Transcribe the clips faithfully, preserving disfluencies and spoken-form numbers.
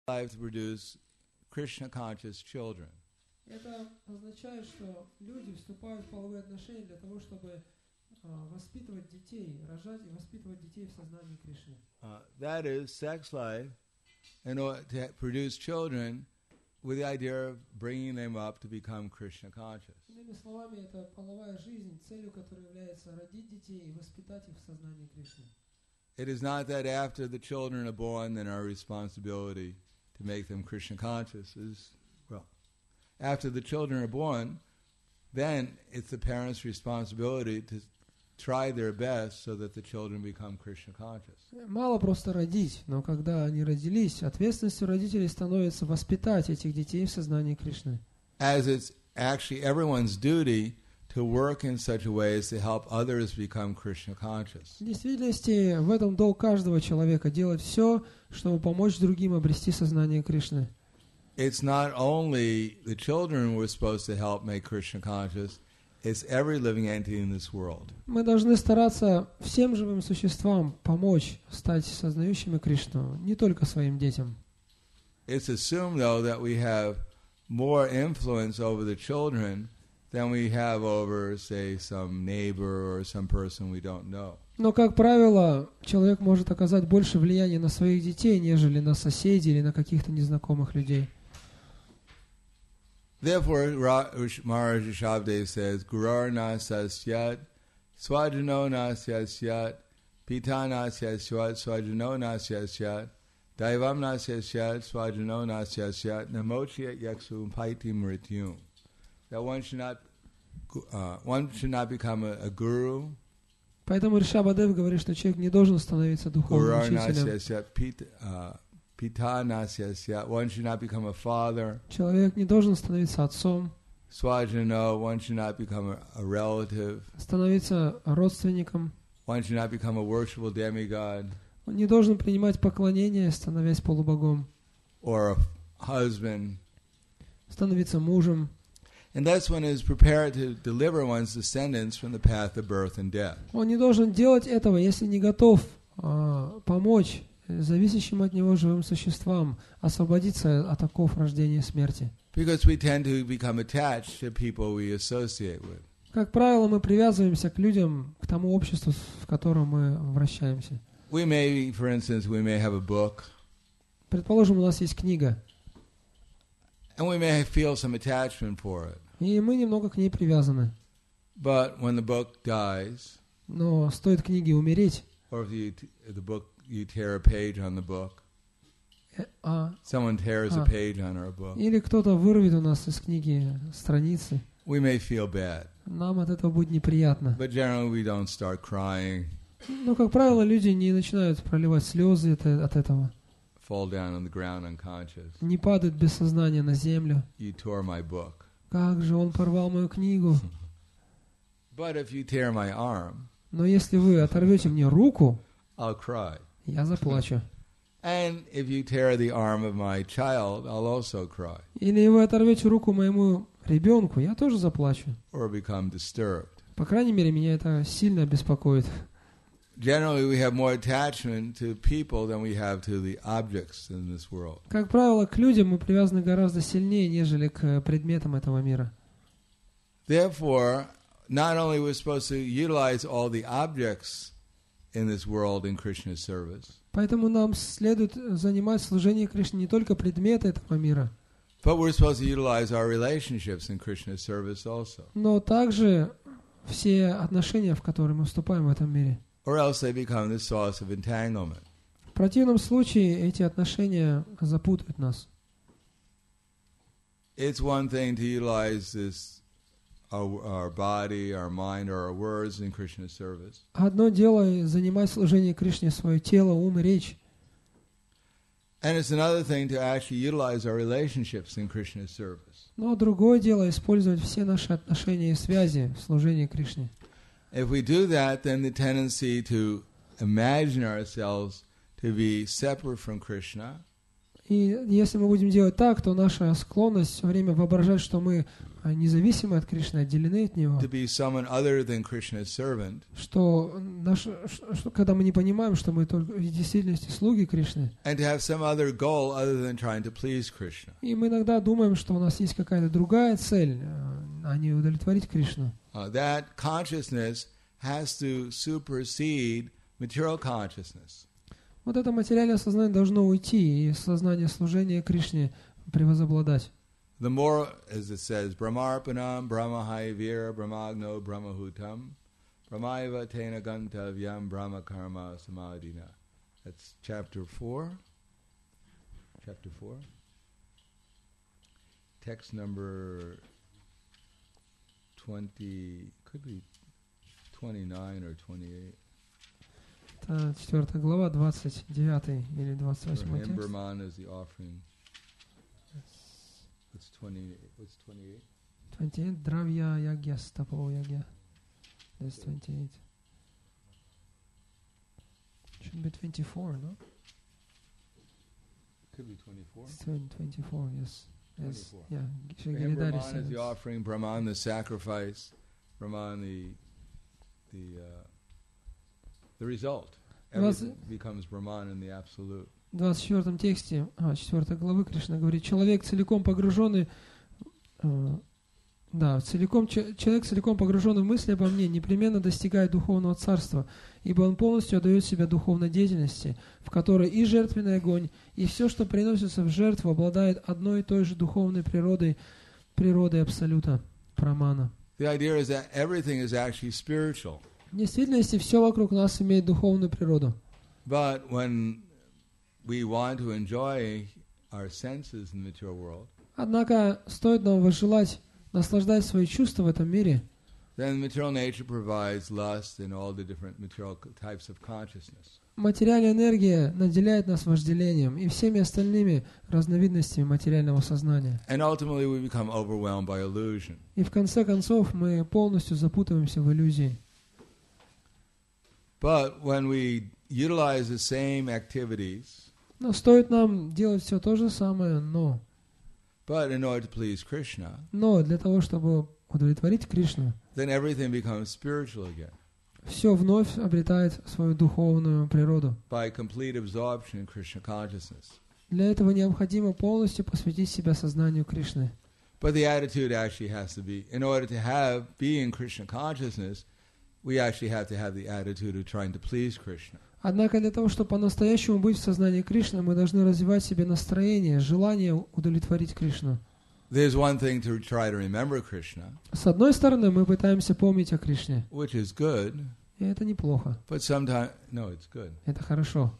life to produce Krishna-conscious children. Это означает, что люди вступают в половые отношения для того, чтобы uh, воспитывать детей, рожать и воспитывать детей в сознании Кришны. Uh, that is sex life, in order to produce children with the idea of bringing them up to become Krishna conscious. Иными словами, это половая жизнь, целью которой является родить детей и воспитать их в сознании Кришны. It is not that after the children are born, then our responsibility to make them Krishna conscious is, well, after the children are born, then it's the parents' responsibility to try their best so that the children become Krishna conscious. Мало просто родить, но когда они родились, ответственностью родителей становится воспитать этих детей в сознании Кришны. As it's actually everyone's duty to work in such a way as to help others become Krishna conscious. В действительности, в этом долг каждого человека делать все, чтобы помочь другим обрести сознание Кришны. It's not only the children we're supposed to help make Krishna conscious, it's every living entity in this world. Мы должны стараться всем живым существам помочь стать сознающими Кришну, не только своим детям. It's assumed, though, that we have more influence over the children than we have over, say, some neighbor or some person we don't know. Но, как правило, человек может оказать больше влияния на своих детей, нежели на соседей или на каких-то незнакомых людей. Therefore, Maharaj Rishabdev says, Gurur na sasyat, swajano na sasyat, pita na sasyat, swajano na sasyat, daivam na sasyat, swajano na sasyat, namochya yaksu paiti mrityum. That one should not, uh, one should not become a, a guru. Поэтому Ришабадев говорит, что человек не должен становиться духовным учителем. One should not become a father. Человек не должен становиться отцом. Swajano, one should not become a, a relative. Становиться родственником. One should not become a worshipful demigod. Он не должен принимать поклонение, становясь полубогом. Or a husband. Становиться мужем. And thus one is prepared to deliver one's descendants from the path of birth and death. Он не должен делать этого, если не готов а, помочь зависящим от него живым существам освободиться от оков рождения и смерти. Because we tend to become attached to people we associate with. Как правило, мы привязываемся к людям, к тому обществу, в котором мы вращаемся. We may, for instance, we may have a book. Предположим, у нас есть книга. And we may feel some attachment for it. И мы немного к ней привязаны. But when the book dies, но стоит книге умереть, or if you, the book, you tear a page on the book, а, someone tears а, a page on our book, или кто-то вырвет у нас из книги страницы, we may feel bad. Нам от этого будет неприятно. But generally we don't start crying. Но, как правило, люди не начинают проливать слезы от этого. Fall down on the ground unconscious. Не падают без сознания на землю. You tore my book. Как же он порвал мою книгу. But if you tear my arm, но если вы оторвете мне руку, I'll cry. Я заплачу. And if you tear the arm of my child, I'll also cry. Или вы оторвете руку моему ребенку, я тоже заплачу. Or become disturbed. По крайней мере, меня это сильно беспокоит. Generally, we have more attachment to people than we have to the objects in this world. Как правило, к людям мы привязаны гораздо сильнее, нежели к предметам этого мира. Therefore, not only we're supposed to utilize all the objects in this world in Krishna's service, поэтому нам следует занимать служение Кришне не только предметы этого мира, but we're supposed to utilize our relationships in Krishna's service also. но также все отношения, в которые мы вступаем в этом мире. Or else they become the source of entanglement. В противном случае эти отношения запутают нас. It's one thing to utilize this, our, our body, our mind, or our words in Krishna's service. Одно дело занимать служение Кришне свое тело, ум и речь. And it's another thing to actually utilize our relationships in Krishna's service. Но другое дело использовать все наши отношения и связи в служении Кришне. If we do that, then the tendency to imagine ourselves to be separate from Krishna. И если мы будем делать так, то наша склонность все время воображать, что мы независимы от Кришны, отделены от Него, to be someone other than Krishna's servant, что, наш, что когда мы не понимаем, что мы только в действительности слуги Кришны, and to have some other goal other than trying to please Krishna. и мы иногда думаем, что у нас есть какая-то другая цель, а не удовлетворить Кришну. Uh, that consciousness has to supersede material consciousness. Вот это материальное сознание должно уйти, и сознание служения Кришне превозобладать. The more, as it says, Brahmarpanam, Brahmahayavira, Brahmagno, Brahmahutam, Brahmaiva Tena Gantavyam, Brahma Karma Samadhina. That's chapter four. Chapter four. Text number twenty, could be twenty-nine or twenty-eight. Это четвертая глава, двадцать девятый или двадцать восьмой For him, текст. Brahman is the offering. What's twenty? What's twenty-eight? twenty-eight, Dravya Yagya, Stapo Yagya. That's twenty-eight. Should be twenty-four, no? Could be twenty-four. It's twenty-four, yes. Yes. twenty-four. Yeah. For him, Giridhari Brahman is says. the offering, Brahman the sacrifice, Brahman the the uh, the result. Was- Everything becomes Brahman in the absolute. В двадцать четвёртом тексте, а, четвёртой главы Кришна говорит, человек целиком погруженный, э, да, целиком, че- человек целиком погруженный в мысли обо мне непременно достигает духовного царства, ибо он полностью отдает себя духовной деятельности, в которой и жертвенный огонь, и все, что приносится в жертву, обладает одной и той же духовной природой, природой Абсолюта, Прамана. The idea is that everything is actually spiritual. В действительности все вокруг нас имеет духовную природу. But when we want to enjoy our senses in the material world, Однако стоит нам возжелать наслаждать свои чувства в этом мире, then material nature provides lust and all the different material types of consciousness. материальная энергия наделяет нас вожделением и всеми остальными разновидностями материального сознания. And ultimately we become overwhelmed by illusion. И в конце концов мы полностью запутываемся в иллюзии. But when we utilize the same activities, Но стоит нам делать все то же самое, но, but in order to please Krishna, но для того, чтобы удовлетворить Кришну, then everything becomes spiritual again все вновь обретает свою духовную природу. by complete absorption in Krishna consciousness. Для этого необходимо полностью посвятить себя сознанию Кришны. But the attitude actually has to be, in order to have, be in Krishna consciousness, we actually have to have the attitude of trying to please Krishna. Однако для того, чтобы по-настоящему быть в сознании Кришны, мы должны развивать в себе настроение, желание удовлетворить Кришну. There's one thing to try to remember Krishna, С одной стороны, мы пытаемся помнить о Кришне, which is good, и это неплохо, but sometimes, no, it's good. это хорошо.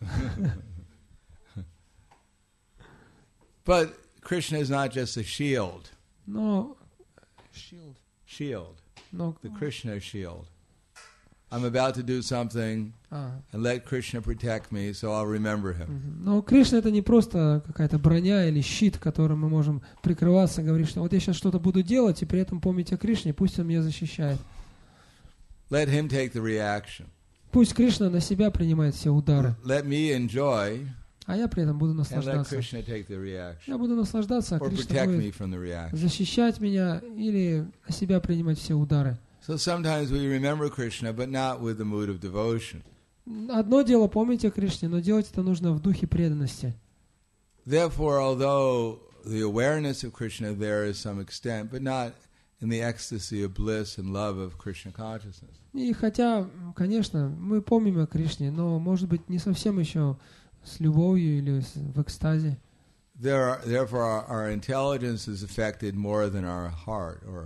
But Krishna is not just a shield, Но, shield, но, the Krishna shield. I'm about to do something, а, and let Krishna protect me, so I'll remember him. мгм. но Кришна это не просто какая-то броня или щит, которым мы можем прикрываться, говорить, что вот я сейчас что-то буду делать, и при этом помнить о Кришне, пусть он меня защищает. Let him take the reaction. Пусть Кришна на себя принимает все удары, Let me enjoy, а я при этом буду and let наслаждаться. Krishna take the reaction, Я буду наслаждаться, а or Кришна protect me будет from the reaction. защищать меня или на себя принимать все удары. So sometimes we remember Krishna, but not with the mood of devotion. Одно дело помнить о Кришне, но делать это нужно в духе преданности. Therefore, although the awareness of Krishna there is some extent, but not in the ecstasy of bliss and love of Krishna consciousness. И хотя, конечно, мы помним о Кришне, но, может быть, не совсем еще с любовью или с- в экстазе. There are, therefore, our, our intelligence is affected more than our heart, or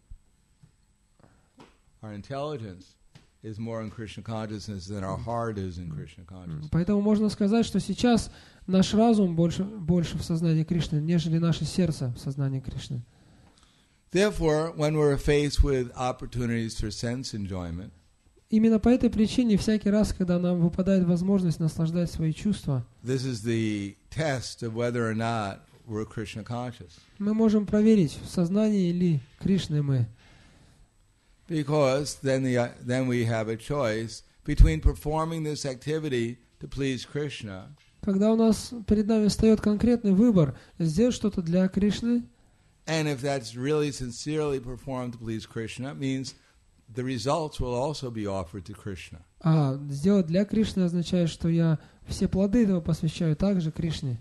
our intelligence is more in Krishna consciousness than our heart is in Krishna consciousness. Поэтому можно сказать, что сейчас наш разум больше, больше в сознании Кришны, нежели наше сердце в сознании Кришны. Therefore, when we're faced with opportunities for sense enjoyment, Именно по этой причине всякий раз, когда нам выпадает возможность наслаждать свои чувства, this is the test of whether or not we're Krishna conscious. мы можем проверить, в сознании ли Кришны мы. Because then, the, then we have a choice between performing this activity to please Krishna Когда у нас перед нами встает конкретный выбор сделать что-то для Кришны, and if that's really sincerely performed to please Krishna, it means the results will also be offered to Krishna. а сделать для Кришны означает, что я все плоды этого посвящаю также Кришне.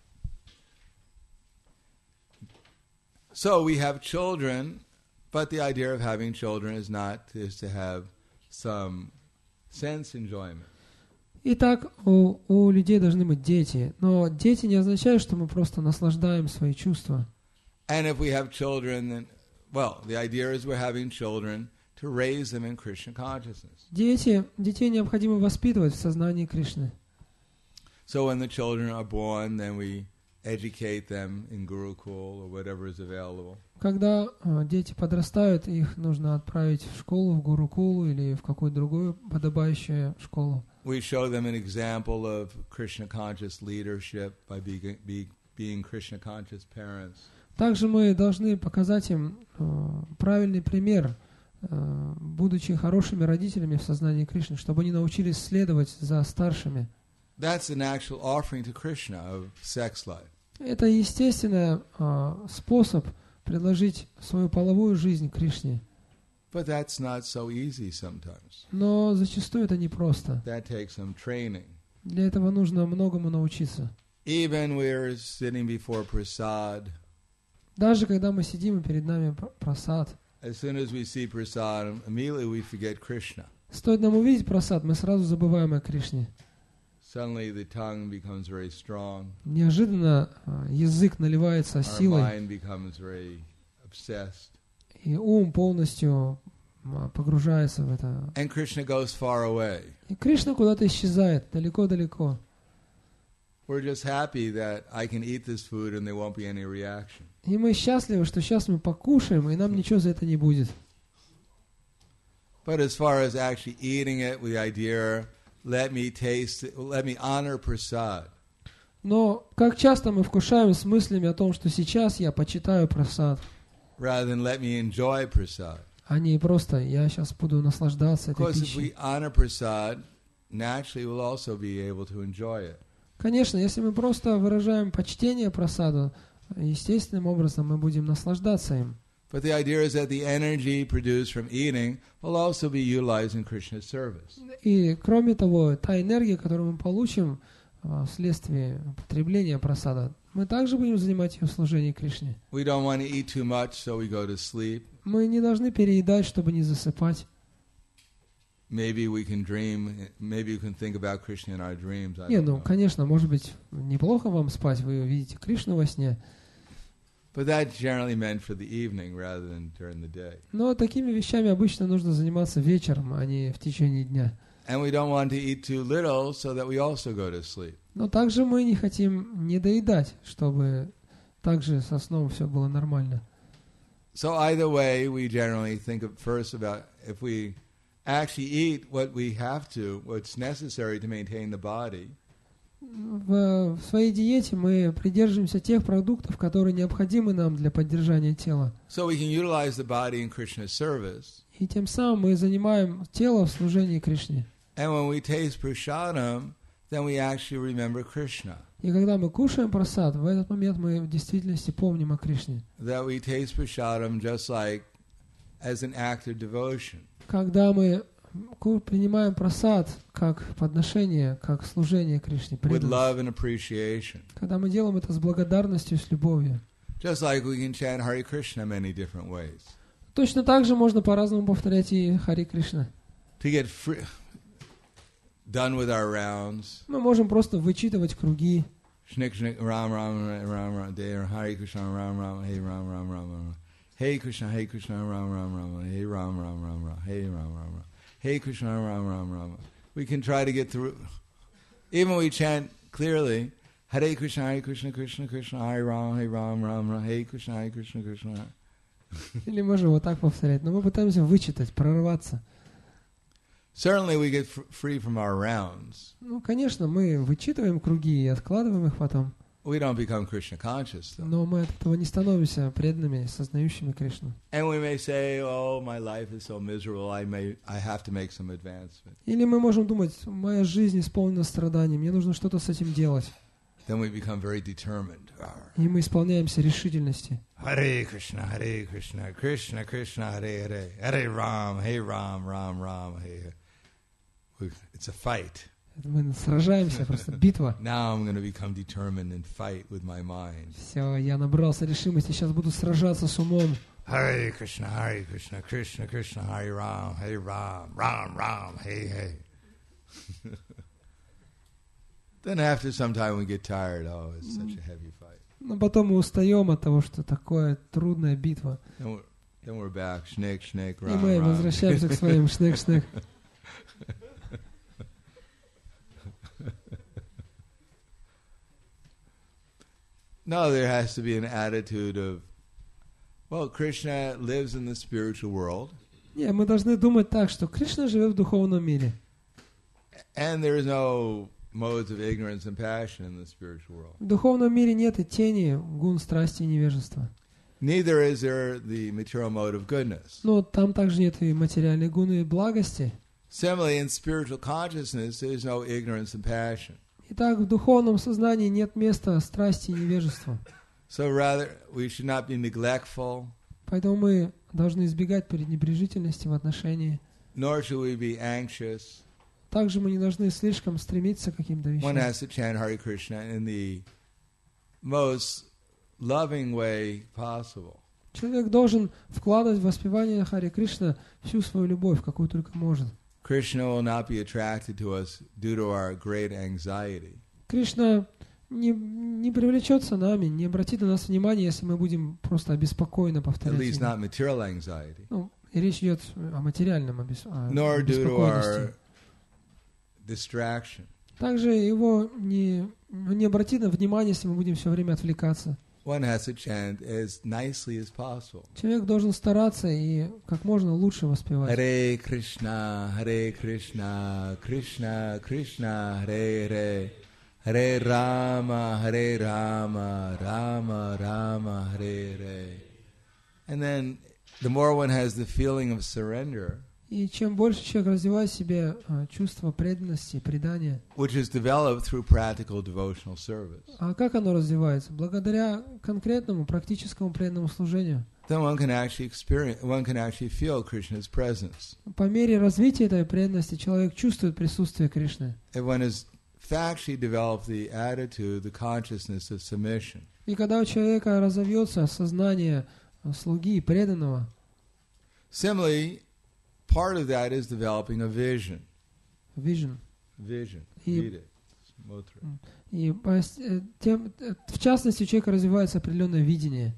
So we have children, but the idea of having children is not is to have some sense enjoyment. Итак, у, у людей должны быть дети, но дети не означают, что мы просто наслаждаем свои чувства. And if we have children, then, well, the idea is we're having children to raise them in Krishna consciousness. Дети, детей необходимо воспитывать в сознании Кришны. So when the children are born, then we educate them in Gurukul or whatever is available. Когда э, дети подрастают, их нужно отправить в школу, в Гурукулу или в какую-то другую подобающую школу. We show them an example of Krishna conscious leadership by being, be, being Krishna conscious parents. Также мы должны показать им э, правильный пример, э, будучи хорошими родителями в сознании Кришны, чтобы они научились следовать за старшими. That's an actual offering to Krishna of sex life. Это естественный э, способ предложить свою половую жизнь Кришне. But that's not so easy sometimes. Но зачастую это непросто. That takes some training. Для этого нужно многому научиться. Even we're sitting before prasad. Даже когда мы сидим и перед нами прасад, As soon as we see prasad, immediately we forget Krishna. стоит нам увидеть прасад, мы сразу забываем о Кришне. Suddenly the tongue becomes very strong. Неожиданно э, язык наливается Our силой, mind becomes very obsessed. и ум полностью э, погружается в это. And Krishna goes far away. И Кришна куда-то исчезает, далеко-далеко. We're just happy that I can eat this food and there won't be any reaction. И мы счастливы, что сейчас мы покушаем, и нам ничего за это не будет. But as far as actually eating it with the idea, let me taste it, let me honor prasad. Но как часто мы вкушаем с мыслями о том, что сейчас я почитаю прасад, Rather than let me enjoy prasad. а не просто я сейчас буду наслаждаться этой Because if we пищей. honor prasad, naturally we'll also be able to enjoy it. Конечно, если мы просто выражаем почтение прасаду, естественным образом мы будем наслаждаться им. But the idea is that the energy produced from eating will also be utilized in Krishna's service. И кроме того, та энергия, которую мы получим а, вследствие потребления прасада, мы также будем занимать ее в служении Кришне. We don't want to eat too much, so we go to sleep. Мы не должны переедать, чтобы не засыпать. Maybe we can dream, maybe we can think about Krishna in our dreams. I Не, don't ну, know. конечно, может быть, неплохо вам спать, вы видите Кришну во сне. But that's generally meant for the evening rather than during the day. Но такими вещами обычно нужно заниматься вечером, а не в течение дня. And we don't want to eat too little so that we also go to sleep. Но также мы не хотим не доедать, чтобы также со сном все было нормально. So either way, we generally think of first about if we actually eat what we have to, what's necessary to maintain the body. В, в своей диете мы придерживаемся тех продуктов, которые необходимы нам для поддержания тела. So we can utilize the body in Krishna's service. И тем самым мы занимаем тело в служении Кришне. And when we taste prasadam, then we actually remember Krishna. И когда мы кушаем прасад, в этот момент мы в действительности помним о Кришне. That we taste prasadam just like as an act of devotion. Когда мы ку- принимаем прасад как подношение, как служение Кришне, With преданность. love and appreciation. Когда мы делаем это с благодарностью, с любовью. Just like we can chant Hare Krishna many different ways. Точно так же можно по-разному повторять и Хари Кришна. To get free, done with our rounds. Мы можем просто вычитывать круги. Shnik shnik ram ram ram ram there Hare Krishna ram ram hey ram ram ram ram hey Krishna hey Krishna ram ram ram hey ram ram ram ram hey ram ram ram hey Krishna ram ram ram. We can try to get through. Even we chant clearly Hare Krishna Hare Krishna Krishna Krishna Hare Ram Hare Ram Ram Ram Hey Krishna Hare Krishna Krishna. Или можем вот так повторять. Но мы пытаемся вычитать, прорваться. Certainly we get f- free from our rounds. Ну, конечно, мы вычитываем круги и откладываем их потом. we don't become Krishna conscious, though. Но мы от этого не становимся преданными, сознающими Кришну. And we may say, oh, my life is so miserable, I may, I have to make some advancement. Или мы можем думать, моя жизнь исполнена страданий, мне нужно что-то с этим делать. Then we become very determined. И мы исполняемся решительности. Hare Krishna, Hare Krishna, Krishna Krishna, Hare Hare, Hare Ram, Hare Ram, Ram Ram, Hare. It's a fight. Мы сражаемся, просто битва. Now I'm going to become determined and fight with my mind. Все, я набрался решимости, сейчас буду сражаться с умом. Hare Krishna, Hare Krishna, Krishna Krishna, Hare Ram, Hare Ram, Ram Ram, Hare Hare. Then after some time we get tired. Oh, it's such a heavy fight. Но потом мы устаем от того, что такое трудная битва. Then we're, then we're back. Shnik, shnik, И ram, мы ram. возвращаемся к своим шнек-шнек. No, there has to be an attitude of, well, Krishna lives in the spiritual world. Не, мы должны думать так, что Кришна живет в духовном мире. And there is no modes of ignorance and passion in the spiritual world. В духовном мире нет и тени гун, страсти и невежества. Neither is there the material mode of goodness. Но там также нет и материальной гуны и благости. Similarly, in spiritual consciousness, there is no ignorance and passion. Итак, в духовном сознании нет места страсти и невежества. So rather, we should not be neglectful, Поэтому мы должны избегать пренебрежительности в отношении. nor should we be anxious. Также мы не должны слишком стремиться к каким-то One вещам. has to chant Hare Krishna in the most loving way possible. Человек должен вкладывать в воспевание Харе Кришна всю свою любовь, какую только может. Krishna will not be attracted to us due to our great anxiety. Кришна не, не привлечется нами, не обратит на нас внимания, если мы будем просто обеспокоенно At повторять. least имя. not material anxiety. Ну, и речь идет о материальном обес... о Nor due to our беспокойности. distraction. Также его не, не обратит на внимание, если мы будем все время отвлекаться. One has to chant as nicely as possible. Человек должен стараться и как можно лучше воспевать. Hare Krishna, Hare Krishna, Krishna Krishna, Hare Hare, Hare Rama, Hare Rama, Rama Rama, Hare Hare. And then the more one has the feeling of surrender, И чем больше человек развивает в себе а, чувство преданности, предания, which is developed through practical devotional service, а как оно развивается? Благодаря конкретному практическому преданному служению. then one can actually experience, one can actually feel Krishna's presence. По мере развития этой преданности человек чувствует присутствие Кришны. And one has actually developed the attitude, the consciousness of submission. И когда у человека разовьется сознание а, слуги и преданного, Similarly, part of that is developing a vision. vision, Vision. И- Read it. Motra. и по- э, тем, э, в частности у человека развивается определенное видение.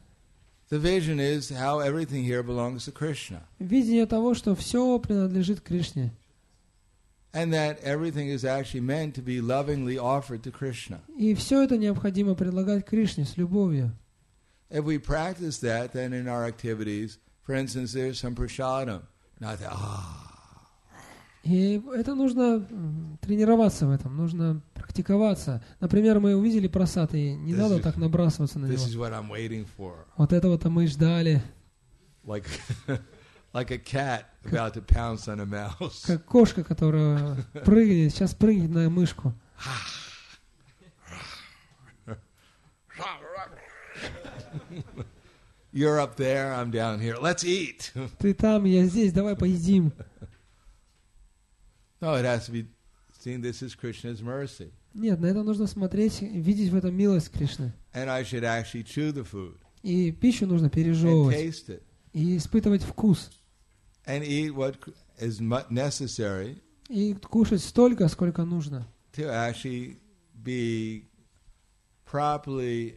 The vision is how everything here belongs to Krishna. Видение того, что все принадлежит Кришне. And that everything is actually meant to be lovingly offered to Krishna. И все это необходимо предлагать Кришне с любовью. If we practice that, then in our activities, for instance, there's some prasadam. Not that, ah. И это нужно м, тренироваться в этом, нужно практиковаться. Например, мы увидели просад, и не This надо is- так набрасываться на This него. is what I'm waiting for. Вот этого-то мы и ждали. Like, like a cat about to pounce on a mouse. Как кошка, которая прыгает, сейчас прыгнет на мышку. You're up there, I'm down here. Let's eat. Ты там, я здесь, давай поедим. No, it has to be seen this is Krishna's mercy. Нет, на это нужно смотреть, и видеть в этом милость Кришны. And I should actually chew the food И пищу нужно and пережевывать, taste it и испытывать вкус, and eat what is mu- necessary и кушать столько, сколько нужно, to actually be properly,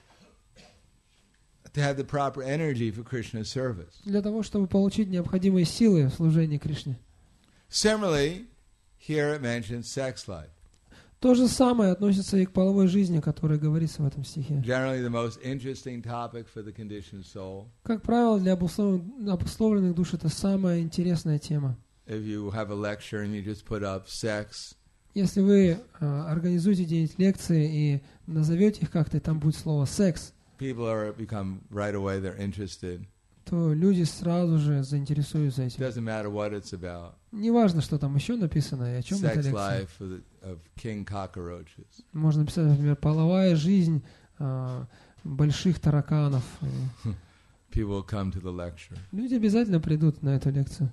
to have the proper energy for Krishna's service. для того, чтобы получить необходимые силы в служении Кришне. Similarly, here it mentions sex life. То же самое относится и к половой жизни, о которой говорится в этом стихе. Generally the most interesting topic for the conditioned soul. Как правило, для обусловленных, обусловленных душ это самая интересная тема. If you have a lecture and you just put up sex, Если вы а, организуете где-нибудь лекции и назовете их как-то, и там будет слово «секс», people are become right away, they're interested. то люди сразу же заинтересуются It этим. doesn't matter what it's about. Неважно, что там еще написано и о чем эта Sex лекция. life of, the, of king cockroaches. Можно написать, например, половая жизнь а, больших тараканов. People will come to the lecture. Люди обязательно придут на эту лекцию.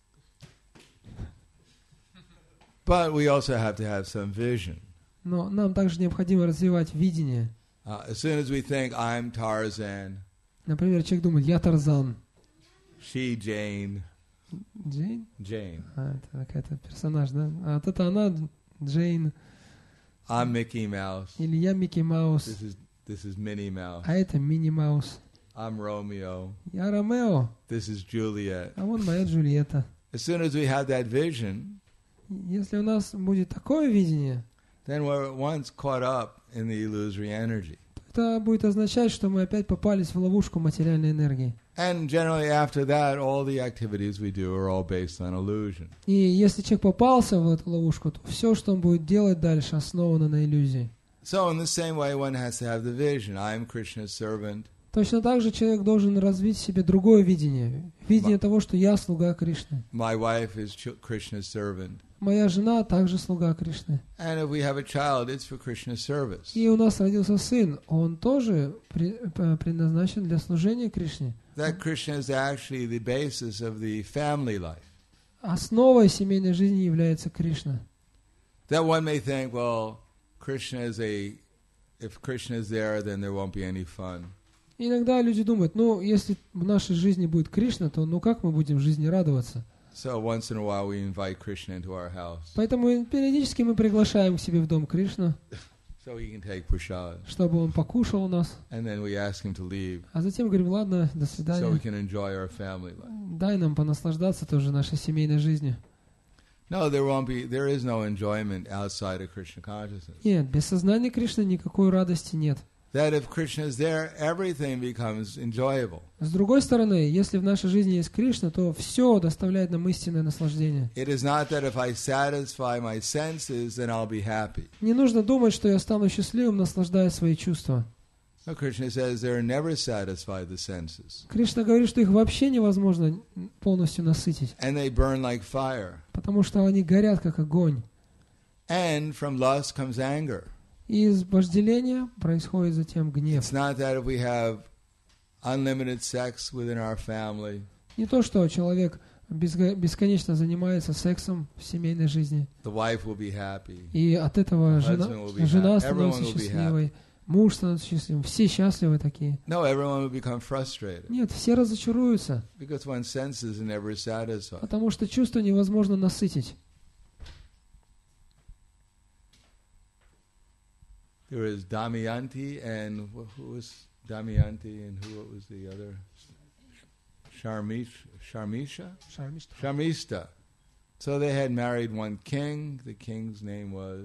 But we also have to have some vision. Но нам также необходимо развивать видение. Uh, as soon as we think, I'm Tarzan, Например, человек думает, я Тарзан. she Jane, Джейн? Jane, А, это какая-то персонаж, да? А вот это она, Джейн. I'm Mickey Mouse, Или я Микки Маус. this is this is Minnie Mouse, А это Мини Маус. I'm Romeo, Я Ромео. this is Juliet. А вон моя Джульетта. As soon as we have that vision, Если у нас будет такое видение, then we're at once caught up in the illusory energy. это будет означать, что мы опять попались в ловушку материальной энергии. And generally after that, all the activities we do are all based on illusion. И если человек попался в эту ловушку, то все, что он будет делать дальше, основано на иллюзии. So in the same way, one has to have the vision. I am Krishna's servant. Точно так же человек должен развить в себе другое видение. Видение того, что я слуга Кришны. My wife is Ch- Krishna's servant. Моя жена также слуга Кришны. And if we have a child, it's for Krishna's service. И у нас родился сын. Он тоже при- п- предназначен для служения Кришне. That Krishna is actually the basis of the family life. Основой семейной жизни является Кришна. That one may think, well, Krishna is a, if Krishna is there, then there won't be any fun. Иногда люди думают, ну, если в нашей жизни будет Кришна, то ну как мы будем в жизни радоваться? So once in a while we invite Krishna into our house Поэтому периодически мы приглашаем к себе в дом Кришну, so he can take prasad. чтобы он покушал у нас. And then we ask him to leave А затем говорим, ладно, до so we свидания. can enjoy our family life. Дай нам понаслаждаться тоже нашей семейной жизнью. No, there won't be, there is no enjoyment outside of Krishna consciousness. Нет, без сознания Кришны никакой радости нет. That if Krishna is there, everything becomes enjoyable. С другой стороны, если в нашей жизни есть Кришна, то все доставляет нам истинное наслаждение. It is not that if I satisfy my senses, then I'll be happy. Не нужно думать, что я стану счастливым, наслаждая свои чувства. No, Krishna says they're never satisfied the senses. Кришна говорит, что их вообще невозможно полностью насытить, And they burn like fire. потому что они горят, как огонь. And from lust comes anger. И из вожделения происходит затем гнев. It's not that if we have unlimited sex within our family, Не то, что человек безго- бесконечно занимается сексом в семейной жизни, the wife will be happy. и от этого жена, husband will be жена happy. становится Everyone will be счастливой, муж становится счастливым, все счастливы такие. No, everyone will become frustrated Нет, все разочаруются, because one's senses are never satisfied. потому что чувство невозможно насытить. There is Damayanti and wh- who was Damayanti and who what was the other? Sharmish, Sharmisha? Sharmista. So they had married one king. The king's name was.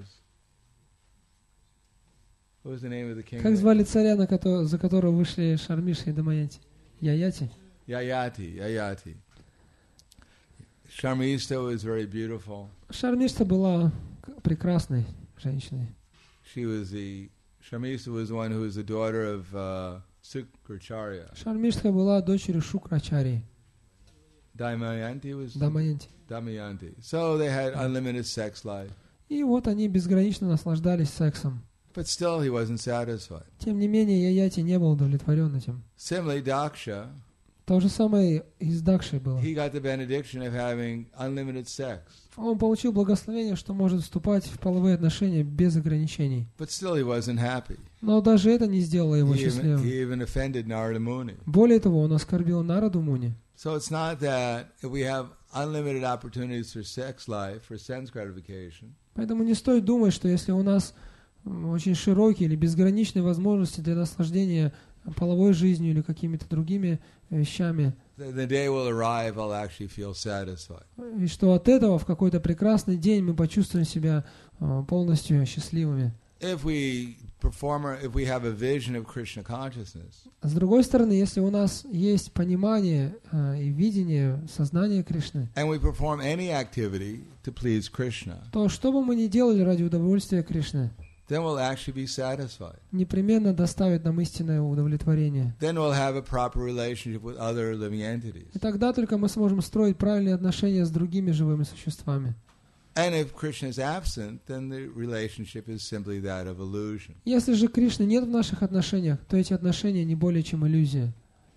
What was the name of the king? Как звали царя, на кото- за которого вышли Шармиша и Дамаянти? Яяти? Yayati. Yayati. Sharmista was very beautiful. Шармишта была к- прекрасной женщиной. She was the Sharmista was the one who was the daughter of uh, Sukracharya. Шармиштха была дочерью Шукрачарьи, Damayanti was Дамаянти. Damayanti. So they had unlimited sex life, И вот они безгранично наслаждались сексом. but still he wasn't satisfied. Тем не менее, Яяти не был удовлетворен этим. Similarly, Daksha, То же самое и с Дакшей было. he got the benediction of having unlimited sex, Он получил благословение, что может вступать в половые отношения без ограничений. but still he wasn't happy. Но даже это не сделало его He even, счастливым. he even offended Narada Muni. Более того, он оскорбил Нараду Муни. So it's not that if we have unlimited opportunities for sex life, for sense gratification, Поэтому не стоит думать, что если у нас м, очень широкие или безграничные возможности для наслаждения половой жизнью или какими-то другими вещами, the, the day will arrive I'll actually feel satisfied. и что от этого в какой-то прекрасный день мы почувствуем себя э, полностью счастливыми. If we performer, if we have a vision of Krishna consciousness, С другой стороны, если у нас есть понимание э, и видение сознания Кришны, and we perform any activity to please Krishna, то что бы мы ни делали ради удовольствия Кришны, then we'll actually be satisfied. непременно доставит нам истинное удовлетворение. Then we'll have a proper relationship with other living entities. И тогда только мы сможем строить правильные отношения с другими живыми существами. And if Krishna is absent, then the relationship is simply that of illusion. Если же Кришны нет в наших отношениях, то эти отношения не более чем иллюзия.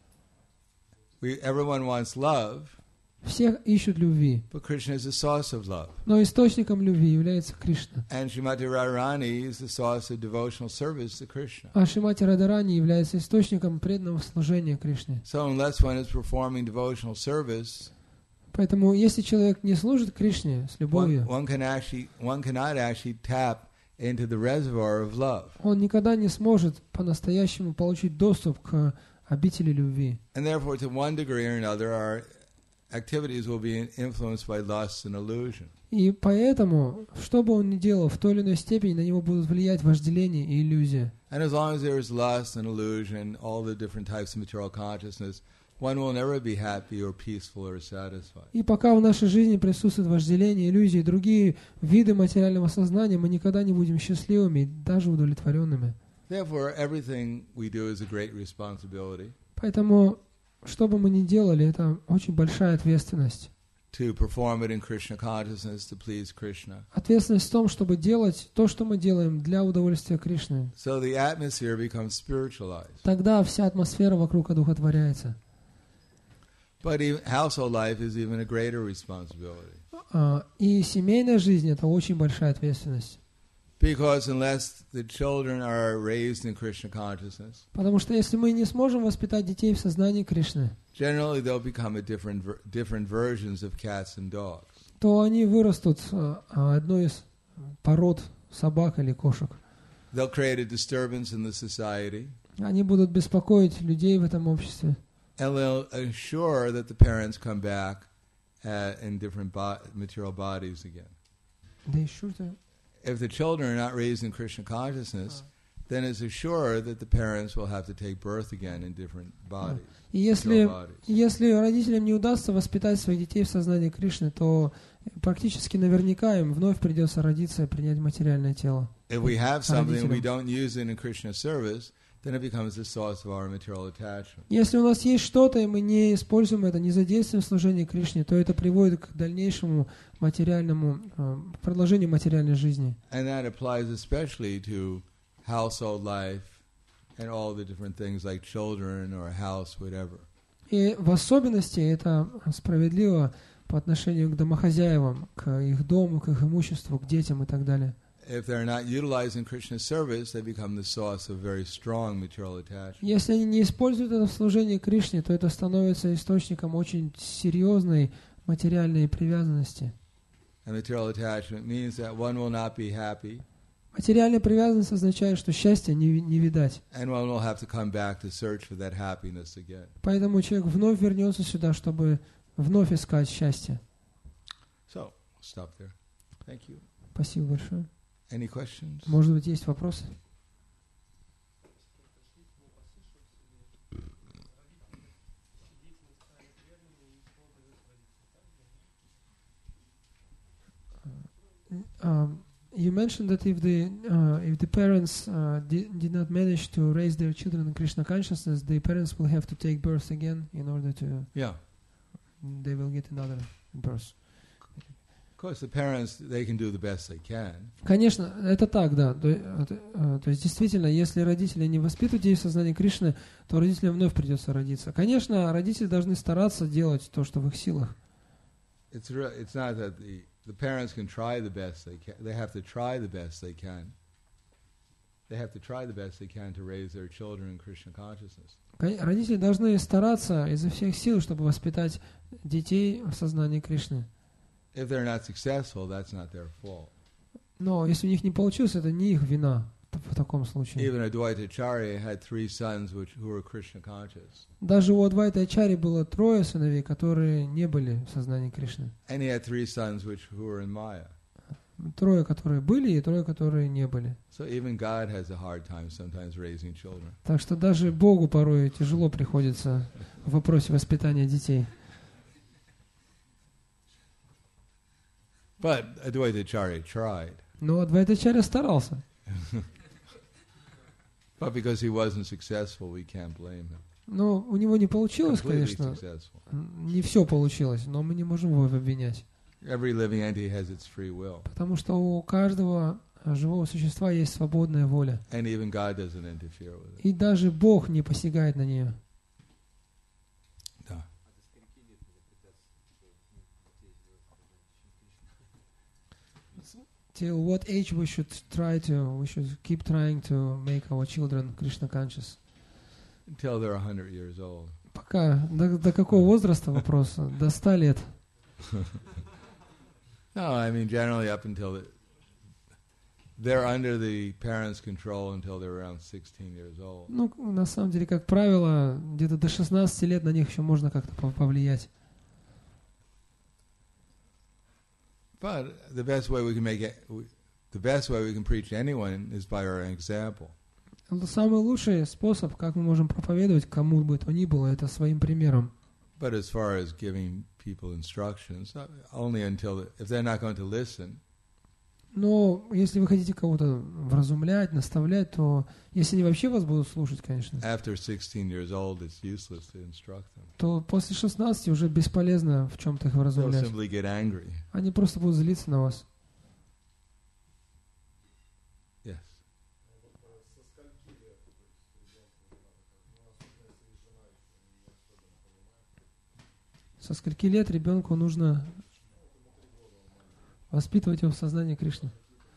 We, everyone wants love, Все ищут любви, but Krishna is the source of love. но источником любви является Кришна. And Srimati Radharani is the source of devotional service to Krishna. А Шримати Радхарани является источником преданного служения Кришне. So unless one is performing devotional service, Поэтому, если человек не служит Кришне с one, любовью, one can actually, one cannot actually tap into the reservoir of love. он никогда не сможет по-настоящему получить доступ к обители любви. And therefore, to one degree or another, our activities will be influenced by lust and illusion. И поэтому, что бы он ни делал, в той или иной степени на него будут влиять вожделение и иллюзия. And as long as there is lust and illusion, all the different types of material consciousness, one will never be happy or peaceful or satisfied. И пока в нашей жизни присутствует вожделение, иллюзии и другие виды материального сознания, мы никогда не будем счастливыми и даже удовлетворенными. Therefore, everything we do is a great responsibility Поэтому, что бы мы ни делали, это очень большая ответственность. to perform it in Krishna consciousness to please Krishna. Ответственность в том, чтобы делать то, что мы делаем для удовольствия Кришны. So the atmosphere becomes spiritualized. Тогда вся атмосфера вокруг одухотворяется. But even, household life is even a greater responsibility. А, И семейная жизнь — это очень большая ответственность. Because unless the children are raised in Krishna consciousness, Потому что если мы не сможем воспитать детей в сознании Кришны, generally they'll become a different ver- different versions of cats and dogs. то они вырастут а, а, одной из пород собак или кошек. They'll create a disturbance in the society, Они будут беспокоить людей в этом обществе. and they'll ensure that the parents come back uh, in different bo- material bodies again. Да еще что? If the children are not raised in Krishna consciousness, then it's assured that the parents will have to take birth again in different bodies. И если, material bodies. если родителям не удастся воспитать своих детей в сознании Кришны, то практически наверняка им вновь придется родиться и принять материальное тело. If we have something and we Родителям. don't use it in Krishna service, then it becomes the source of our material attachment. Если у нас есть что-то, и мы не используем это, не задействуем в служении Кришне, то это приводит к дальнейшему материальному, э, продолжению материальной жизни. And that applies especially to household life and all the different things like children or a house, whatever. И в особенности это справедливо по отношению к домохозяевам, к их дому, к их имуществу, к детям и так далее. If they're not utilizing Krishna's service, they become the source of very strong material attachment. Если они не используют это в служении Кришне, то это становится источником очень серьезной материальной привязанности. And material attachment means that one will not be happy, Материальная привязанность означает, что счастья не, ви- не видать. and one will have to come back to search for that happiness again. Поэтому человек вновь вернется сюда, чтобы вновь искать счастье. So, I'll stop there. Thank you. Спасибо большое. Any questions? Может быть, есть вопросы? Um, you mentioned that if the uh, if the parents uh, did, did not manage to raise their children in Krishna consciousness, the parents will have to take birth again in order to Yeah. they will get another birth. Of course, the parents, they can do the best they can. Конечно, это так, да. То, э, э, то есть действительно, если родители не воспитывают детей в сознании Кришны, то родителям вновь придется родиться. Конечно, родители должны стараться делать то, что в их силах. It's re- it's not that the the parents can try the best they can. They have to try the best they can. They have to try the best they can to raise their children in Krishna consciousness. Кон- Родители должны стараться изо всех сил, чтобы воспитать детей в сознании Кришны. If they're not successful, that's not their fault. Но если у них не получилось, это не их вина т- в таком случае. Even Advaita Acharya had three sons which who were Krishna conscious, Даже у Адвайта Ачарьи было трое сыновей, которые не были в сознании Кришны. and he had three sons which who were in Maya. Трое, которые были, и трое, которые не были. So even God has a hard time sometimes raising children. Так что даже Богу порой тяжело приходится в вопросе воспитания детей. But Advaitacharya tried. Но Адвайтачарья старался. But because he wasn't successful, we can't blame him. Но у него не получилось, Completely конечно. successful. Не все получилось, но мы не можем его обвинять. Every living entity has its free will. Потому что у каждого живого существа есть свободная воля. And even God doesn't interfere with it. И даже Бог не посягает на нее. Да. Till what age we should try to, we should keep trying to make our children Krishna conscious? Until they're one hundred years old. Пока, до, до какого возраста вопрос? До ста лет. No, I mean generally up until the, they're under the parents' control until they're around sixteen years old. Ну, на самом деле, как правило, где-то до шестнадцати лет на них еще можно как-то повлиять. But the best way we can make it, the best way we can preach to anyone is by our example. Самый лучший способ, как мы можем проповедовать кому бы то ни было, это своим примером. But as far as giving people instructions, only until the, if they're not going to listen. Но если вы хотите кого-то вразумлять, наставлять, то если они вообще вас будут слушать, конечно, After sixteen years old, it's useless to instruct them. то после шестнадцати уже бесполезно в чем-то их They'll вразумлять. simply get angry. Они просто будут злиться на вас. Yes. Со скольки лет ребенку нужно воспитывать его в сознании Кришны?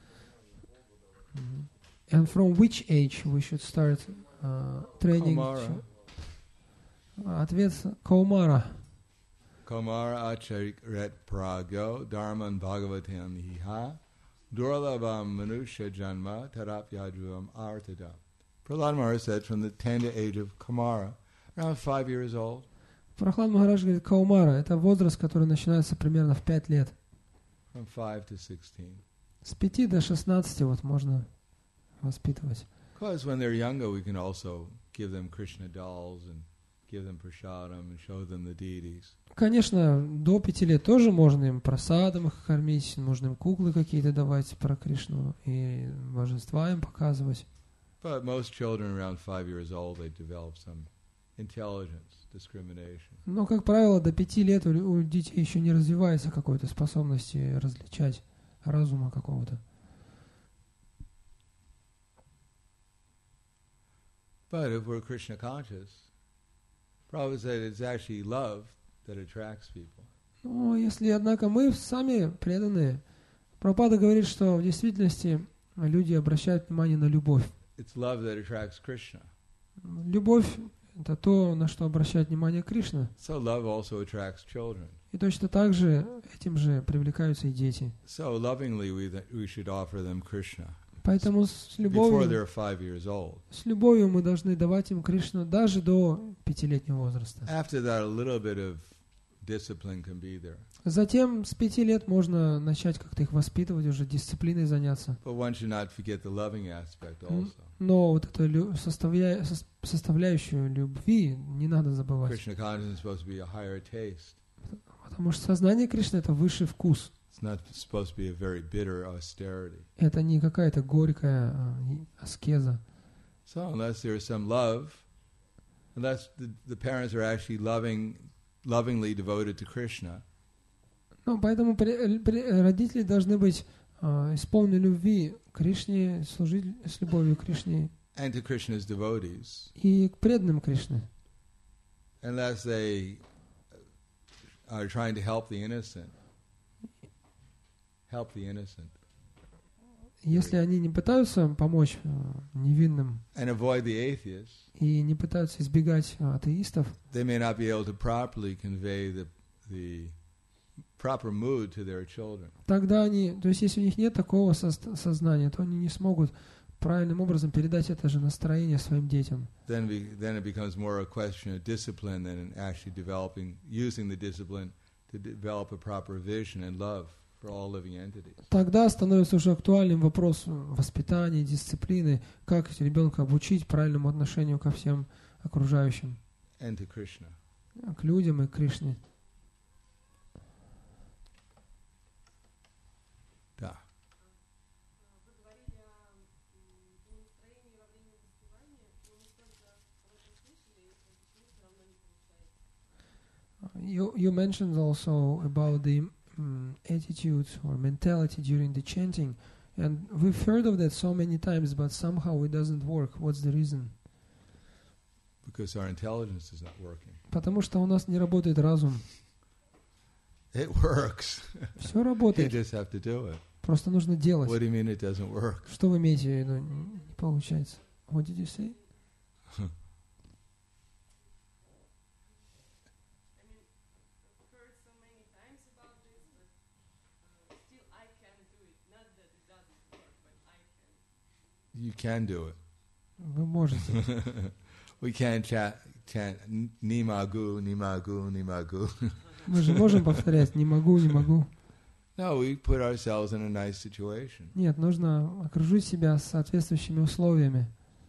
And from which age we should start uh, training? Kaumara. Ответ Каумара. Kaumara acharit pragyo dharman bhagavatam hiha durlabam manusha janma tarapyadruvam artadam. Prahlad Maharaj said from the tender age of Kaumara, around five years old. Прохлад Махарадж говорит, Каумара — это возраст, который начинается примерно в пять лет. From five to sixteen. С пяти до шестнадцати вот можно воспитывать. Because when they're younger, we can also give them Krishna dolls and give them prasadam and show them the deities. Конечно, до пяти лет тоже можно им просадом их кормить, можно им куклы какие-то давать про Кришну и божества им показывать. But most children around five years old, they develop some intelligence, discrimination. Но, как правило, до пяти лет у, у детей еще не развивается какой-то способности различать разума какого-то. But if we're Krishna conscious, Prabhupada said it's actually love that attracts people. Но если, однако, мы сами преданные, Прабхупада говорит, что в действительности люди обращают внимание на любовь. It's love that attracts Krishna. Любовь — это то, на что обращает внимание Кришна. So love also attracts children. И точно так же этим же привлекаются и дети. So lovingly we, th- we should offer them Krishna Поэтому с before любовью, they're five years old. с любовью мы должны давать им Кришну даже до пятилетнего возраста. After that, a little bit of discipline can be there. Затем с пяти лет можно начать как-то их воспитывать, уже дисциплиной заняться. But one should not forget the loving aspect also. Но вот эту лю- составля- сос- составляющую любви не надо забывать. Krishna consciousness is supposed to be a higher taste. Потому что сознание Кришны — это высший вкус. It's not supposed to be a very bitter austerity. Это не какая-то горькая а, и- аскеза. So unless there is some love, unless the, the parents are actually loving, lovingly devoted to Krishna, Ну, поэтому при- при- родители должны быть а, исполнены любви к Кришне, служить с любовью к Кришне and to Krishna's devotees, и к преданным Кришне. unless they are trying to help the innocent, help the innocent, Если они не пытаются помочь а, невинным and avoid the atheists, и не пытаются избегать а, атеистов, they may not be able to properly convey the the proper mood to their children. тогда они, то есть если у них нет такого сос- сознания, то они не смогут правильным образом передать это же настроение своим детям. Then we, then it becomes more a question of discipline than actually developing, using the discipline to develop a proper vision and love for all living entities. Тогда становится уже актуальным вопрос воспитания, дисциплины, как ребенка обучить правильному отношению ко всем окружающим, And to Krishna. к людям и к Кришне. Да. You, you mentioned also about the um, attitude or mentality during the chanting, and we've heard of that so many times, but somehow it doesn't work. What's the reason? Because our intelligence is not working. Потому что у нас не работает разум. It works. Все You работает, just have to do it. просто нужно делать. What do you mean it doesn't work? Что вы имеете в виду? Не не получается. What did you say? You can do it. Вы можете. We can't chant, chant ni magu, ni magu, ni magu. Мы же можем повторять «не могу, не могу». No, we put ourselves in a nice situation. Нет, нужно окружить себя соответствующими условиями.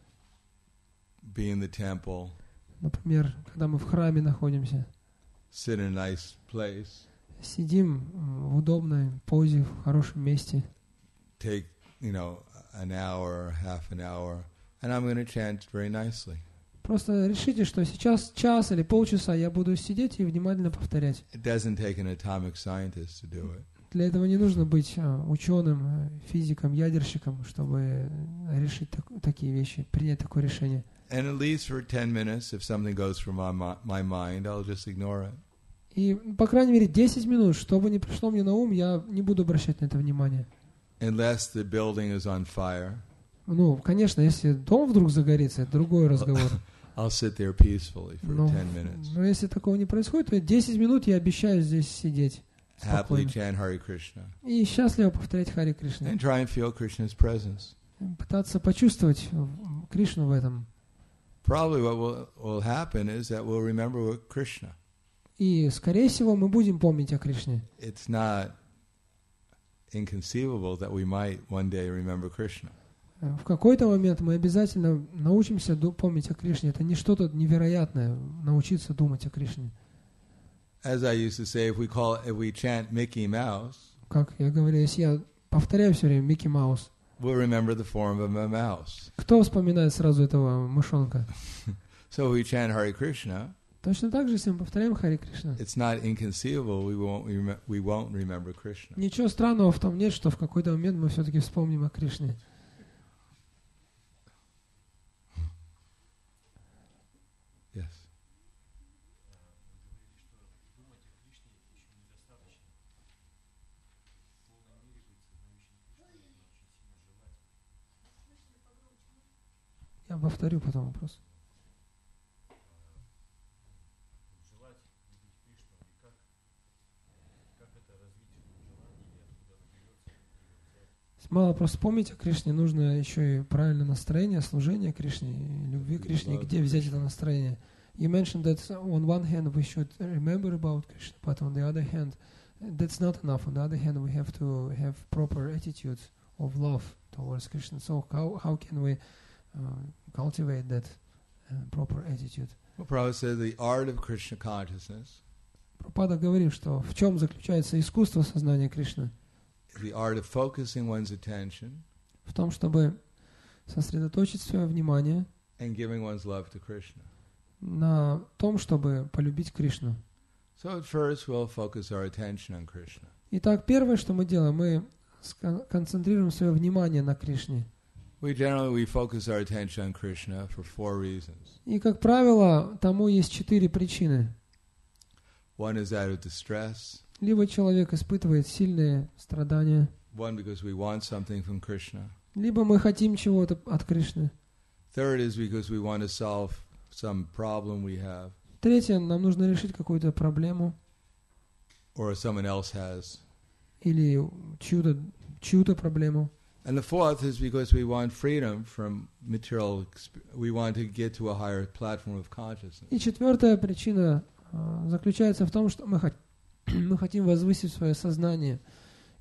Be in the temple, Например, когда мы в храме находимся, sit in a nice place, сидим м, в удобной позе, в хорошем месте, take, you know, an hour, half an hour, and I'm going to chant very nicely. просто решите, что сейчас час или полчаса я буду сидеть и внимательно повторять. It doesn't take an atomic scientist to do it. Для этого не нужно быть а, ученым, а, физиком, ядерщиком, чтобы э, решить так- такие вещи, принять такое решение. And at least for ten minutes, if something goes from my, mi- my mind, I'll just ignore it. И, по крайней мере, десять минут, что бы ни пришло мне на ум, я не буду обращать на это внимание. Unless the building is on fire, Ну, конечно, если дом вдруг загорится, это другой разговор. I'll sit there peacefully for Но, ten minutes. но если такого не происходит, то десять минут я обещаю здесь сидеть Happily спокойно. chant Hare Krishna. И счастливо повторять Хари Кришна. And try and feel Krishna's presence. Пытаться почувствовать м, Кришну в этом. Probably what will, will happen is that we'll remember Krishna. И, скорее всего, мы будем помнить о Кришне. It's not inconceivable that we might one day remember Krishna. В какой-то момент мы обязательно научимся ду- помнить о Кришне. Это не что-то невероятное, научиться думать о Кришне. As I used to say, if we call, if we chant Mickey Mouse, Как я говорю, если я повторяю все время Микки Маус, we'll remember the form of a mouse. кто вспоминает сразу этого мышонка? So if we chant Hare Krishna, Точно так же, если мы повторяем Хари Кришна. it's not inconceivable we won't rem- we won't remember Krishna. Ничего странного в том нет, что в какой-то момент мы все-таки вспомним о Кришне. Yes. Я повторю потом вопрос. Мало просто помнить о Кришне, нужно еще и правильное настроение, служение Кришне, и любви к Кришне, где взять это настроение. You mentioned that on one hand we should remember about Krishna, but on the other hand, that's not enough. On the other hand, we have to have proper attitudes of love towards Krishna. So how how can we uh, cultivate that uh, proper attitude? Well, Prabhupada said the art of Krishna consciousness, Прабхупада говорит, что в чем заключается искусство сознания Кришны? the art of focusing one's attention В том, чтобы сосредоточить свое внимание and giving one's love to Krishna. на том, чтобы полюбить Кришну. So at first we'll focus our attention on Krishna. Итак, первое, что мы делаем, мы ска- концентрируем свое внимание на Кришне. We generally we focus our attention on Krishna for four reasons. И, как правило, тому есть четыре причины. One is out of distress, Либо человек испытывает сильные страдания, one because we want something from Krishna. либо мы хотим чего-то от Кришны. Third is because we want to solve some problem we have Третье, нам нужно решить какую-то проблему or someone else has. или чью-то, чью-то проблему. And the fourth is because we want freedom from material, exp- we want to get to a higher platform of consciousness. И четвертая причина а, заключается в том, что мы, хот- мы хотим возвысить свое сознание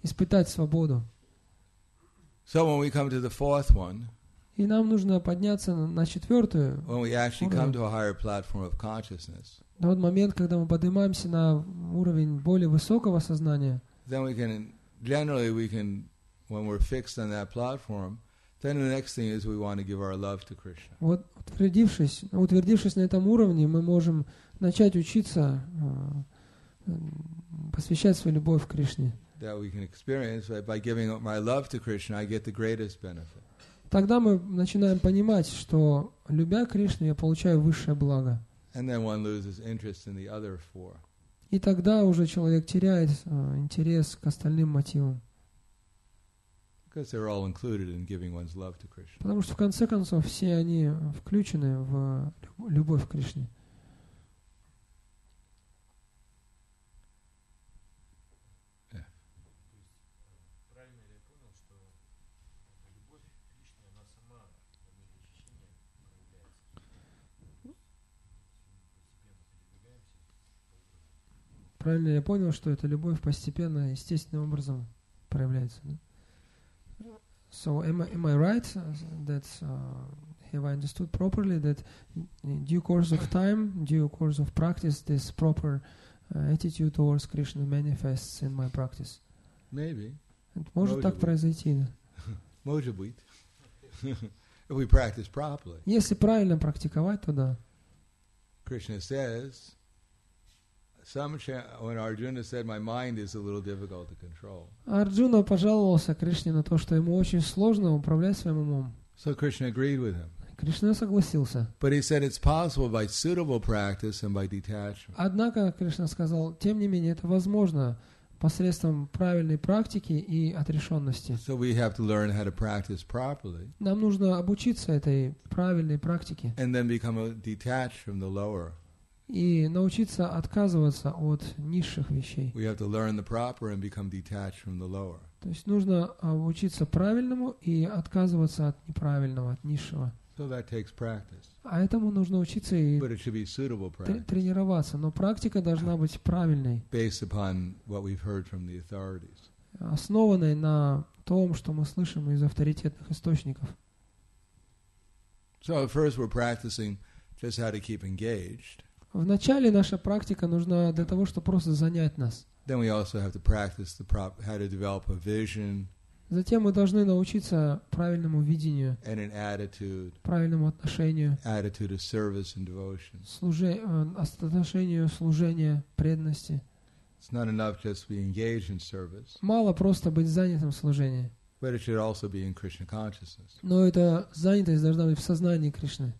испытать свободу. So when we come to the fourth one, И нам нужно подняться на, на четвертую. when we actually come to a higher platform of consciousness, На тот момент, когда мы поднимаемся на уровень более высокого сознания, then we can, generally we can, when we're fixed on that platform, then the next thing is we want to give our love to Krishna. вот утвердившись, утвердившись на этом уровне, мы можем начать учиться э, посвящать свою любовь Кришне. That we can experience that by giving my love to Krishna, I get the greatest benefit. Тогда мы начинаем понимать, что, любя Кришну, я получаю высшее благо. And then one loses interest in the other four. И тогда уже человек теряет э, интерес к остальным мотивам. Because they're all included in giving one's love to Krishna. Потому что в конце концов все они включены в любовь к Кришне. Yeah. Правильно ли я понял, что любовь к Кришне, она сама по мере очищения проявляется? Постепенно передвигаемся. Правильно ли я понял, что эта любовь постепенно, естественным образом проявляется? Да? So am I, am I right that uh, have I understood properly that in due course of time, due course of practice, this proper uh, attitude towards Krishna manifests in my practice? Maybe. Это может Может так быть. произойти, да? Может быть. If we practice properly. Если правильно практиковать, то да. Krishna says, some cha- when Arjuna said, my mind is a little difficult to control. Арджуна пожаловался Кришне на то, что ему очень сложно управлять своим умом. So Krishna agreed with him. Кришна согласился. But he said it's possible by suitable practice and by detachment. Однако Кришна сказал, тем не менее, это возможно посредством правильной практики и отрешенности. So we have to learn how to practice properly Нам нужно обучиться этой правильной практике and then become a- detached from the lower. и научиться отказываться от низших вещей. We have to learn the proper and become detached from the lower. То есть нужно обучиться правильному и отказываться от неправильного, от низшего. So that takes practice. А этому нужно учиться и But it should be suitable тр- practice тренироваться. Но практика должна быть правильной, based upon what we've heard from the authorities. основанной на том, что мы слышим из авторитетных источников. So at first we're practicing just how to keep engaged. Вначале наша практика нужна для того, чтобы просто занять нас. Then we also have to practice the prop- how to develop a vision Затем мы должны научиться правильному видению, and an attitude, правильному отношению, attitude of service and devotion. служе- э, отношению служения, преданности. It's not enough just to be engaged in service, Мало просто быть занятым в служении, but it should also be in Krishna consciousness. но эта занятость должна быть в сознании Кришны.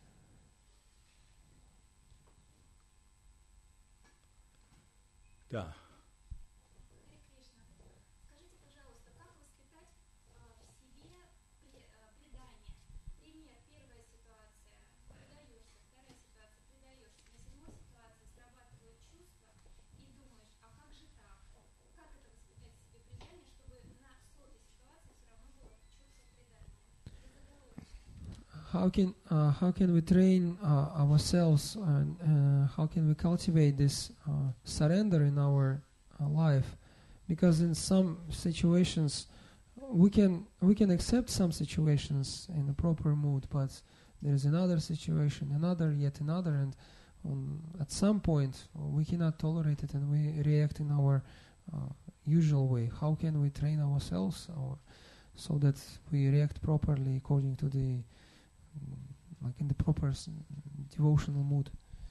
Да. Харе Кришна, скажите, пожалуйста, как воспитать а, в себе пре- а, предание? Пример, первая ситуация, предаешься, вторая ситуация, предаешься, на седьмой ситуации срабатывают чувства, и думаешь, а как же так? Как это воспитать в себе предание, чтобы на сотой ситуации все равно было чувство предания? Безоговорочно. How can uh, how can we train uh, ourselves and uh, how can we cultivate this uh, surrender in our uh, life? Because in some situations we can we can accept some situations in the proper mood, but there is another situation, another yet another, and um, at some point we cannot tolerate it and we react in our uh, usual way. How can we train ourselves or, so that we react properly according to the like in the proper s- devotional mood?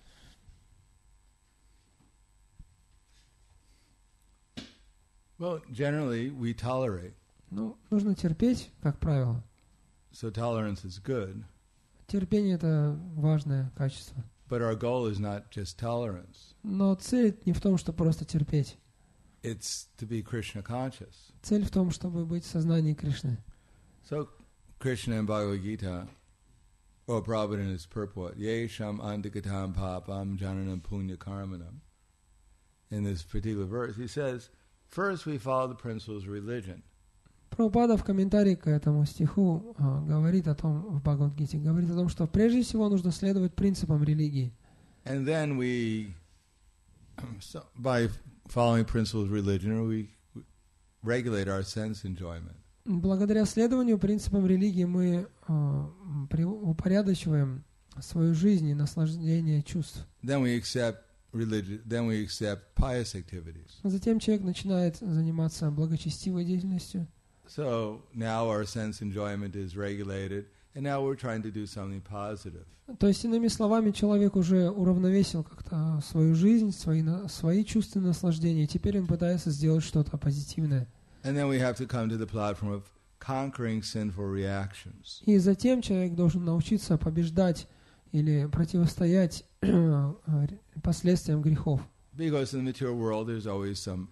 Well, generally we tolerate. Ну, нужно терпеть, как правило. So tolerance is good, Терпение — это важное качество. but our goal is not just tolerance. Но цель не в том, чтобы просто терпеть. It's to be Krishna conscious. Цель в том, чтобы быть в сознании Кришны. So Krishna in Bhagavad Gita, or Prabhupada in his purport, Yesham andikatam papam jananam punya karmanam. In this particular verse, he says, first we follow the principles of religion. Прабхупада в комментарии к этому стиху а, говорит о том, в Бхагавад-гите, говорит о том, что прежде всего нужно следовать принципам религии. And then we, so by following principles of religion, we regulate our sense enjoyment. Благодаря следованию принципам религии мы э, при- упорядочиваем свою жизнь и наслаждение чувств. Then we accept religion. Then we accept pious activities. Затем человек начинает заниматься благочестивой деятельностью. So now our sense enjoyment is regulated, and now we're trying to do something positive. То есть, иными словами, человек уже уравновесил как-то свою жизнь, свои, на- свои чувственные наслаждения, и теперь он пытается сделать что-то позитивное. And then we have to come to the platform of conquering sinful reactions. И затем человек должен научиться побеждать или противостоять последствиям грехов. Because in the material world, there's always some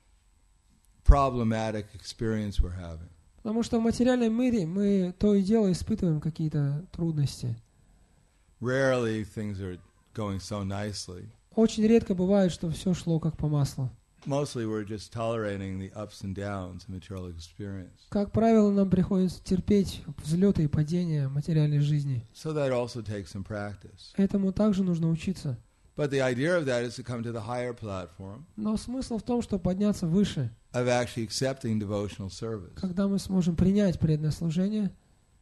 problematic experience we're having. Потому что в материальном мире мы то и дело испытываем какие-то трудности. Rarely things are going so nicely. Очень редко бывает, что все шло как по маслу. Mostly we're just tolerating the ups and downs of material experience. Как правило, нам приходится терпеть взлеты и падения материальной жизни. So that also takes some practice. Этому также нужно учиться. But the idea of that is to come to the higher platform Но смысл в том, чтобы подняться выше, of actually accepting devotional service. когда мы сможем принять преданное служение.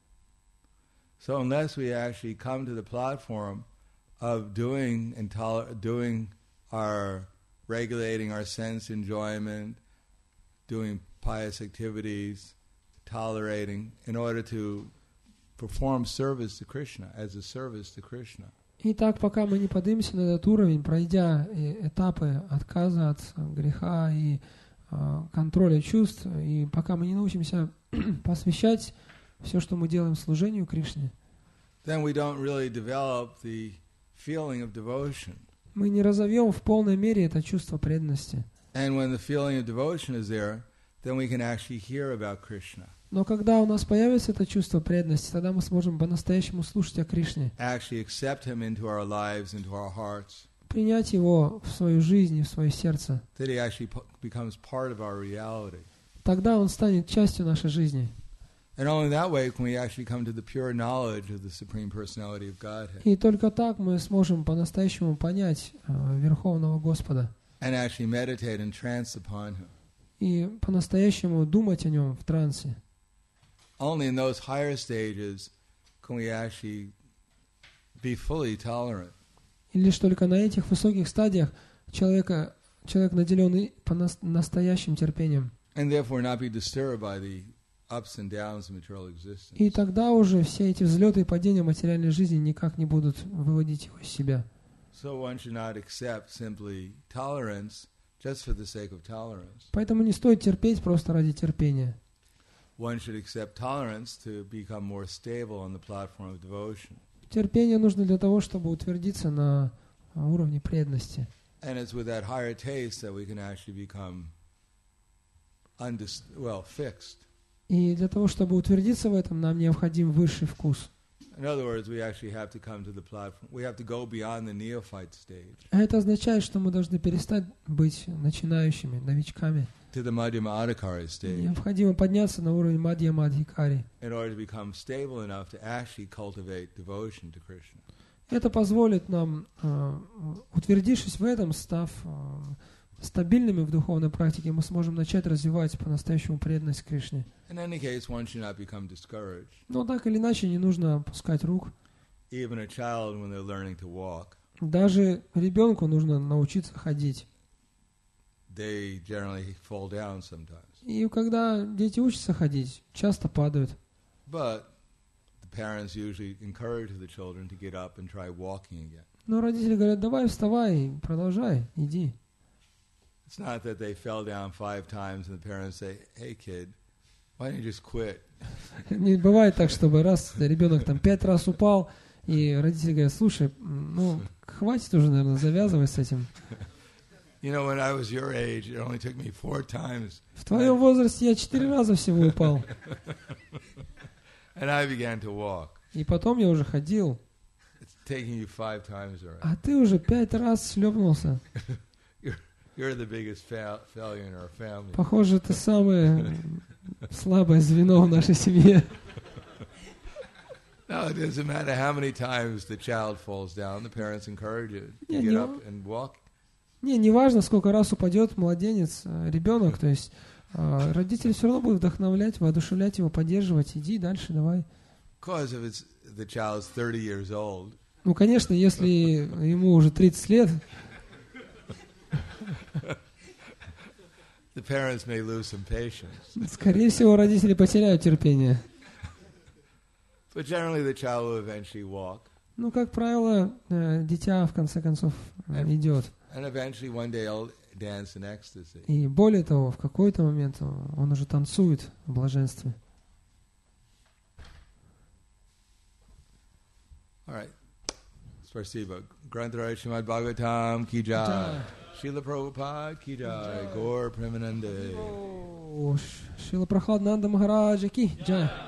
So unless we actually come to the platform of doing and toler- doing our regulating our sense enjoyment, doing pious activities, tolerating, in order to perform service to Krishna, as a service to Krishna. И так, пока мы не поднимемся на этот уровень, пройдя э, этапы отказа от греха и э, контроля чувств, и пока мы не научимся посвящать все, что мы делаем, служению Кришне, Then we don't really develop the feeling of devotion. мы не разовьем в полной мере это чувство преданности. And when the feeling of devotion is there, then we can actually hear about Krishna, Но когда у нас появится это чувство преданности, тогда мы сможем по-настоящему слушать о Кришне, actually accept Him into our lives, into our hearts, принять Его в свою жизнь и в свое сердце. that He actually po- becomes part of our reality. Тогда Он станет частью нашей жизни. And only that way can we actually come to the pure knowledge of the Supreme Personality of Godhead И только так мы сможем по-настоящему понять э, Верховного Господа and actually meditate and trance upon Him. и по-настоящему думать о Нем в трансе. Only in those higher stages can we actually be fully tolerant. И лишь только на этих высоких стадиях человека, человек наделен по-настоящим терпением. And therefore not be disturbed by the ups and downs of material existence. И тогда уже все эти взлеты и падения материальной жизни никак не будут выводить его из себя. So one should not accept simply tolerance just for the sake of tolerance. Поэтому не стоит терпеть просто ради терпения. One should accept tolerance to become more stable on the platform of devotion. Терпение нужно для того, чтобы утвердиться на уровне преданности. And it's with that higher taste that we can actually become undis- well, fixed. И для того, чтобы утвердиться в этом, нам необходим высший вкус. In other words, we actually have to come to the platform. We have to go beyond the neophyte stage А это означает, что мы должны перестать быть начинающими, новичками. to the Madhyama Adhikari stage Необходимо подняться на уровень Мадьямадхикари. in order to become stable enough to actually cultivate devotion to Krishna. Это позволит нам, э, утвердившись в этом, став э, стабильными в духовной практике, мы сможем начать развивать по-настоящему преданность Кришне. In any case, one should not become discouraged. Но так или иначе не нужно опускать рук. Even a child, when they're learning to walk, Даже ребенку нужно научиться ходить. they generally fall down sometimes. И когда дети учатся ходить, часто падают. But the parents usually encourage the children to get up and try walking again. Но родители говорят: давай вставай, продолжай, иди. It's not that they fell down five times and the parents say, hey kid, why don't you just quit? Не бывает так, чтобы раз ребенок там пять раз упал, и родители говорят: слушай, ну, хватит уже, наверное, завязывай с этим. You know, when I was your age, it only took me four times. В твоем возрасте я четыре раза всего упал. And I began to walk. И потом я уже ходил. It's taking you five times already. А ты уже пять раз шлепнулся. You're the biggest fa- failure in our family. Похоже, ты самое слабое звено в нашей семье. No, it doesn't matter how many times the child falls down. The parents encourage you to Yeah, get no. up and walk. Не, не важно, сколько раз упадет младенец, э, ребенок, то есть А родители все равно будут вдохновлять, воодушевлять его, поддерживать. Иди дальше, давай. Because if it's the child's thirty years old, Ну, конечно, если ему уже тридцать лет, the parents may lose some patience. скорее всего, родители потеряют терпение. But generally the child will eventually walk. Ну, как правило, э, дитя в конце концов э, идет. And eventually one day he'll dance in ecstasy. И более того, в какой-то момент он уже танцует в блаженстве. All right. Spasiba. Granthara Srimad Bhagavatam ki jai. Srila Prabhupada ki jai. Gaur Premanande. Шрила Прохладнанда Махараджа ки джай.